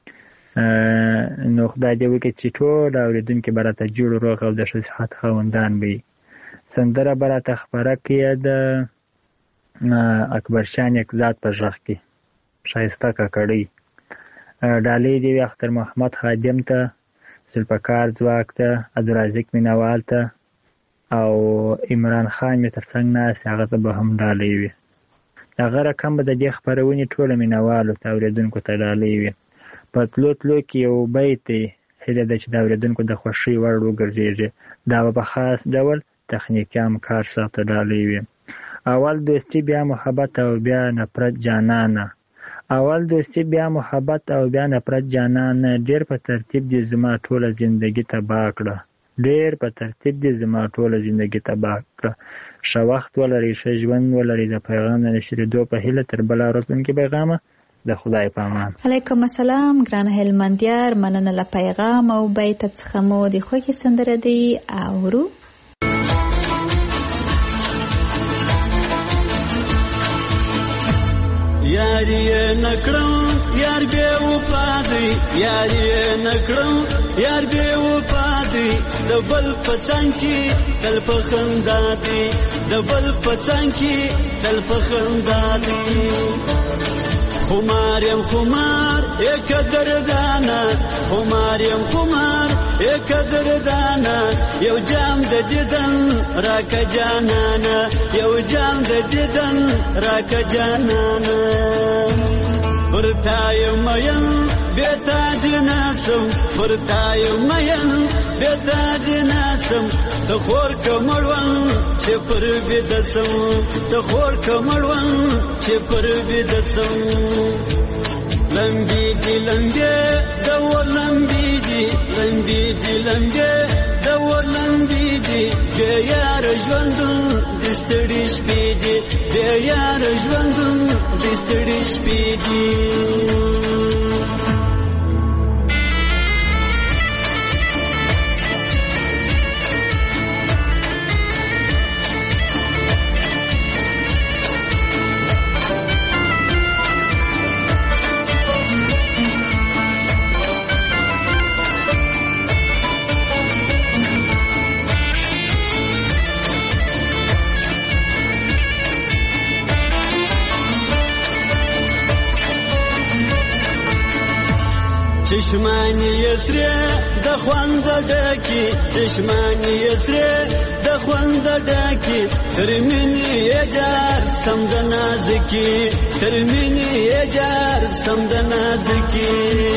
نو خدای دې وکړي چې ټول اوریدونکي به راته جوړ روغ او د ښه صحت خاوندان وي. سندره به راته خپره کړي د اکبرشان یکزاد په غږ کې ښایسته کاکړۍ. ډالۍ دې وي اختر محمد خادم ته، ذوالفقار ځواک ته، عبدالرازق مینوال ته او عمران خان مې تر څنګ ناست هغه ته به هم ډالۍ وي. د هغه رقم به د دې خپرونې ټولو مینوالو ته اوریدونکو ته ډالۍ وي. په تلو تلو کې یو بیت دی، هیله ده چې د اوریدونکو د خوښۍ وړ وګرځېږي. دا به په خاص ډول تخنیکي همکار صاحب ته ډالۍ وي. اول دوستي بیا محبت او بیا نفرت جانانه، اول دوستي بیا محبت او بیا نفرت جانانه، ډېر په ترتیب دې زما ټوله زندګي تباه کړه، ډېر په ترتیب دې زما ټوله زندګي تباه کړه. ښه وخت ولرئ، ښه ژوند ولرئ. د پیغام د نشرېدو په هیله تر بله راتلونکي پیغامه د خدای په امان. علیکم السلام ګران هلمندیار، مننه له پیغام او بیت څخه مو د خوږې سندره دی اورو. یاری نکړم یار بے وفا دی، یاری نکړم یار بے وفا دی، د بل پڅنګ کی تل په خندا دی، د بل پڅنګ کی تل په خندا دی. خمار یم خمار یک دردانا، خمار یم خمار یک دردانا، یو جام د دیدن راکه جانانا، یو جام د دیدن راکه جانانا. ورتای مین بیتا دی ناسم، ورتای مین بیتا دی ناسم، ته خور کمړون چې پر بدسم، ته خور کمړون چې پر بدسم. لمبی دی لمبی دور لمبی دی، لمبی دی لمبی دور لمبی دی، بیا یار ژوندون د ستړي شپې دی، بیا یار ژوندون د ستړي شپې دی. چشمانی یسری د خوند ډکی، چشمانی یسری د خوند ډکی، ترمنی یجار سم د نازکی، ترمنی یجار سم د نازکی.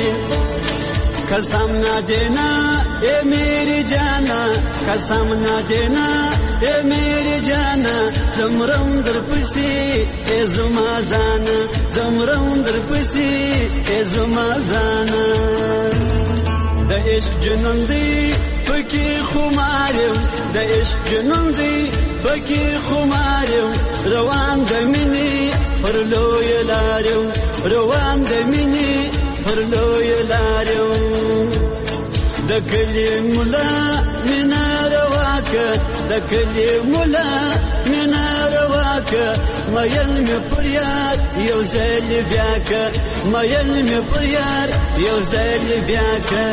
قسم نہ دینا اے میری جانا، قسم نہ دینا اے میری جانا، زمرم در پسی اے زما زانا، زمرم در پسی اے زما زانا. د عشق جنون دی پکی خمارم، د عشق جنون دی پکی خمارم، روان د مینې پر لوی لارم، روان د مینې پر لوی لارم. د کلی مولا مینا رواکه، د کلی مولا مینا رواکه، مایل می پر یار یو ځل بیا که، مایل می پر یار یو ځل بیا که.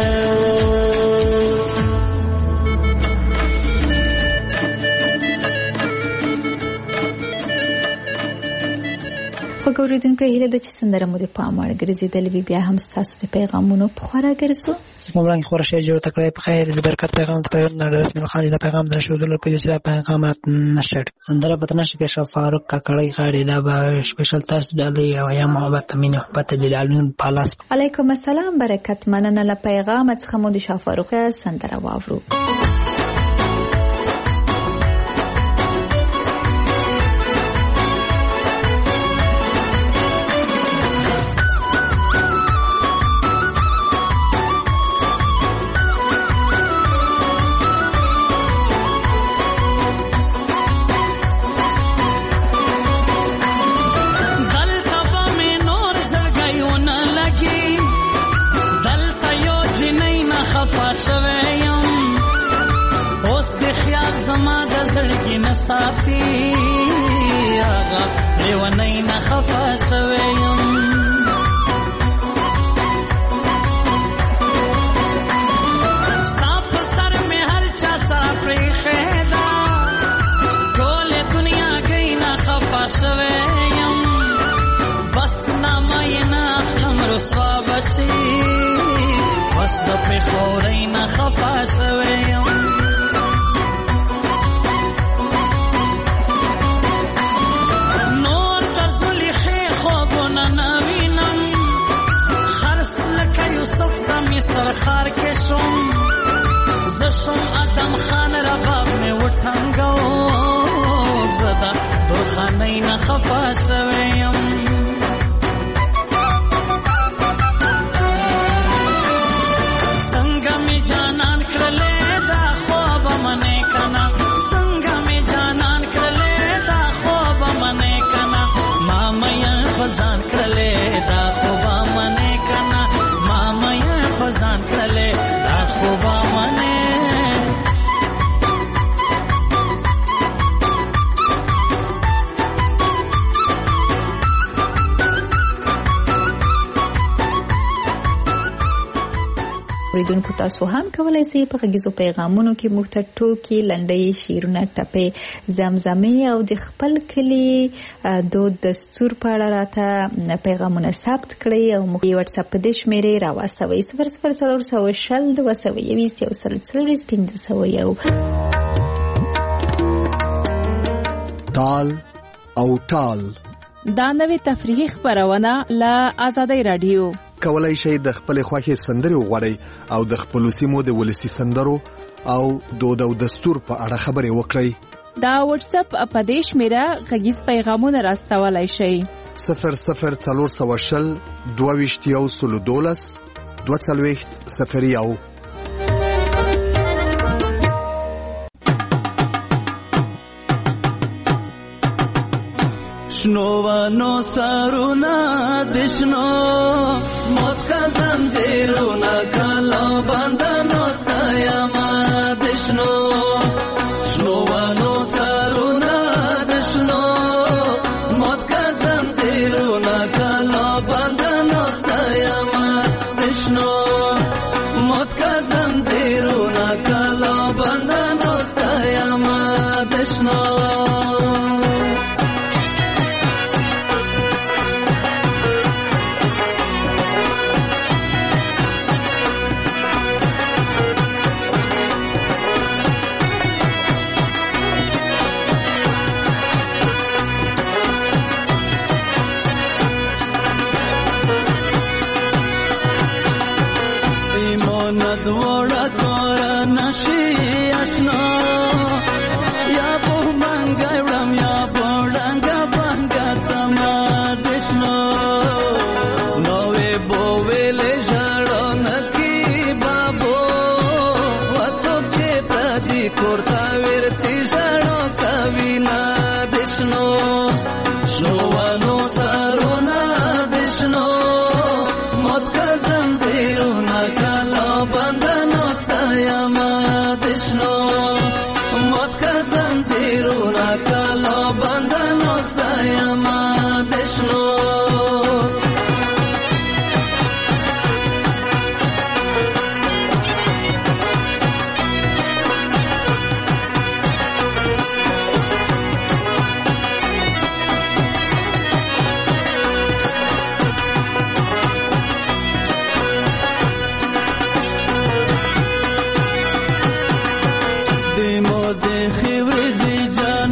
خوږ اورېدونکو، هیله ده چې سندره مو د پام وړ ګرځېدلې وي. بیا هم ستاسو د پیغامونو په خورا ګرځو. زما وړاندې خورا شی جوړ تکړه په خیر د برکت پیغام ته پیغام نه رسمي خالي د پیغام د شودل په دې چې پیغام نشړ سندره په تنه کې شف فاروق کاکړی غاړي دا به سپیشل تاسو ډالۍ او یا محبت مینه محبت د لالون پالاس. علیکم السلام، برکت مننه له پیغام څخه مو د شف فاروق سندره واورو. زما د زړګي نه ساتي هغه لیونی نه خفه شوی یم ستا په سر مې هر چا سره پرېښې ده ټولې دنیا گئی نه خفه شوی یم بس نامه یې نه اخلم رسوا به شي بس د پېښورۍ نه خفه شوی یم سرخار کې شوم زه شوم ادم خان رباب مې وټنګو زه د درخانۍ نه خفه شوی یم څنګه مې جانان کړلې دا خوب منې کنه څنګه مې جانان کړلې دا خوب منې کنه ما مې بزان کړلې دا خوب منې کنه ما مې بزان کړلې دا خوب منې اوریدونکو تاسو هم کولای شئ په غږیزو پیغامونو کې موږ ته ټوکې لنډۍ شعرونه ټپې زمزمې او د خپل کلي دود دستور په اړه راته پیغامونه ثبت کړئ او موږ یې واتس اپ په دې شمېرې راواستوئ صفر صفر څلور سوه شل دوه سوه یویشت یو سل څلوېښت پنځه سوه یو تال او ټال دا نوې تفریحي خپرونه له آزادۍ رادیو کولای شئ د خپل خوښې سندرې وغواړئ او د خپلو سیمو د ولسي سندرو او دود او دستور په اړه خبرې وکړئ دا واتس اپ په دې شمېره غږیز پیغامونه راستولی شئ صفر صفر څلور سوه شل دوه ویشت یو سلو دولس دوه څلوېښت صفر یو شنوانو سارونا دشنو موت کا زنجیرونا کلا باندنو ستایما دشنو شنوانو سارونا دشنو موت کا زنجیرونا کلا باندنو ستایما دشنو موت کا زنجیرونا کلا باندنو ستایما دشنو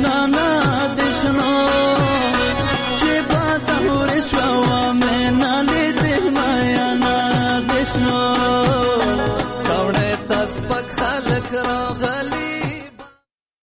Nali